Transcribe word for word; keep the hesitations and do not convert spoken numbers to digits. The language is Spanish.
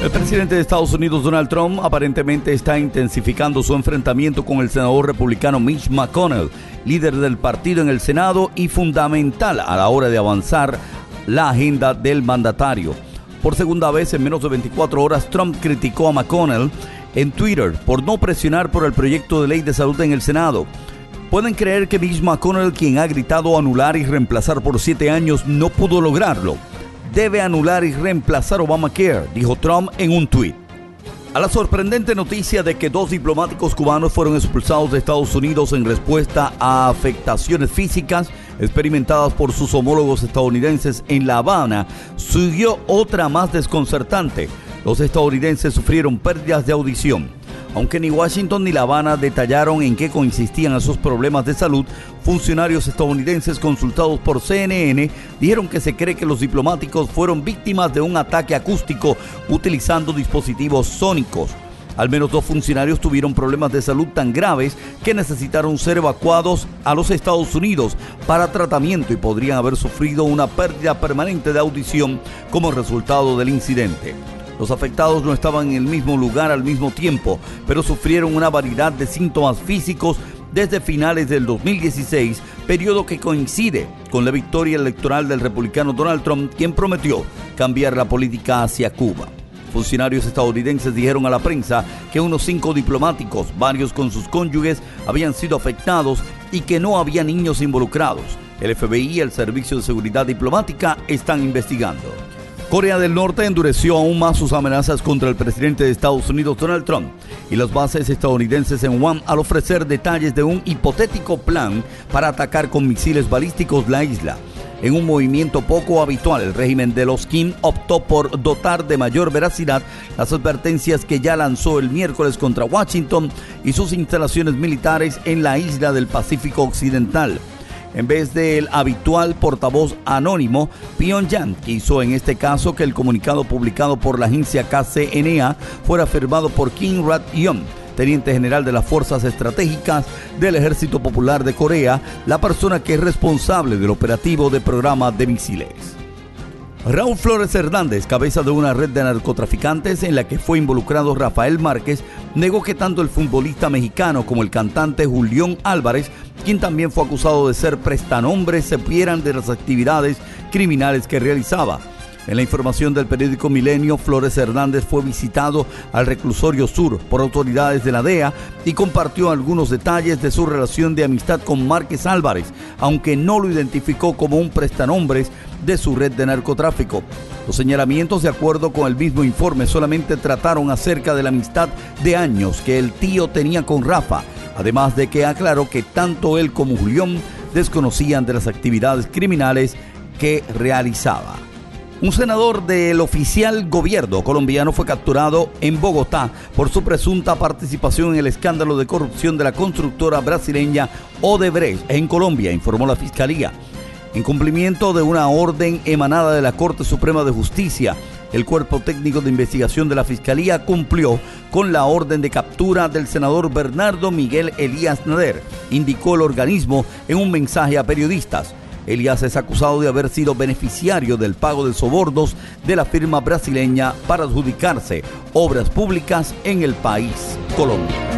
El presidente de Estados Unidos, Donald Trump, aparentemente está intensificando su enfrentamiento con el senador republicano Mitch McConnell, líder del partido en el Senado y fundamental a la hora de avanzar la agenda del mandatario. Por segunda vez en menos de veinticuatro horas, Trump criticó a McConnell en Twitter por no presionar por el proyecto de ley de salud en el Senado. ¿Pueden creer que Mitch McConnell, quien ha gritado anular y reemplazar por siete años, no pudo lograrlo? Debe anular y reemplazar Obamacare, dijo Trump en un tuit. A la sorprendente noticia de que dos diplomáticos cubanos fueron expulsados de Estados Unidos en respuesta a afectaciones físicas experimentadas por sus homólogos estadounidenses en La Habana, siguió otra más desconcertante. Los estadounidenses sufrieron pérdidas de audición. Aunque ni Washington ni La Habana detallaron en qué consistían esos problemas de salud, funcionarios estadounidenses consultados por C N N dijeron que se cree que los diplomáticos fueron víctimas de un ataque acústico utilizando dispositivos sónicos. Al menos dos funcionarios tuvieron problemas de salud tan graves que necesitaron ser evacuados a los Estados Unidos para tratamiento y podrían haber sufrido una pérdida permanente de audición como resultado del incidente. Los afectados no estaban en el mismo lugar al mismo tiempo, pero sufrieron una variedad de síntomas físicos desde finales del dos mil dieciséis, periodo que coincide con la victoria electoral del republicano Donald Trump, quien prometió cambiar la política hacia Cuba. Funcionarios estadounidenses dijeron a la prensa que unos cinco diplomáticos, varios con sus cónyuges, habían sido afectados y que no había niños involucrados. El F B I y el Servicio de Seguridad Diplomática están investigando. Corea del Norte endureció aún más sus amenazas contra el presidente de Estados Unidos, Donald Trump, y las bases estadounidenses en Guam al ofrecer detalles de un hipotético plan para atacar con misiles balísticos la isla. En un movimiento poco habitual, el régimen de los Kim optó por dotar de mayor veracidad las advertencias que ya lanzó el miércoles contra Washington y sus instalaciones militares en la isla del Pacífico Occidental. En vez del habitual portavoz anónimo, Pyongyang quiso en este caso que el comunicado publicado por la agencia K C N A fuera firmado por Kim Rat-yeon, teniente general de las Fuerzas Estratégicas del Ejército Popular de Corea, la persona que es responsable del operativo de programa de misiles. Raúl Flores Hernández, cabeza de una red de narcotraficantes en la que fue involucrado Rafael Márquez, negó que tanto el futbolista mexicano como el cantante Julián Álvarez, quien también fue acusado de ser prestanombre, supieran de las actividades criminales que realizaba. En la información del periódico Milenio, Flores Hernández fue visitado al reclusorio sur por autoridades de la D E A y compartió algunos detalles de su relación de amistad con Márquez Álvarez, aunque no lo identificó como un prestanombres de su red de narcotráfico. Los señalamientos, de acuerdo con el mismo informe, solamente trataron acerca de la amistad de años que el tío tenía con Rafa, además de que aclaró que tanto él como Julián desconocían de las actividades criminales que realizaba. Un senador del oficial gobierno colombiano fue capturado en Bogotá por su presunta participación en el escándalo de corrupción de la constructora brasileña Odebrecht en Colombia, informó la Fiscalía. En cumplimiento de una orden emanada de la Corte Suprema de Justicia, el Cuerpo Técnico de Investigación de la Fiscalía cumplió con la orden de captura del senador Bernardo Miguel Elías Nader, indicó el organismo en un mensaje a periodistas. Elías es acusado de haber sido beneficiario del pago de sobornos de la firma brasileña para adjudicarse obras públicas en el país Colombia.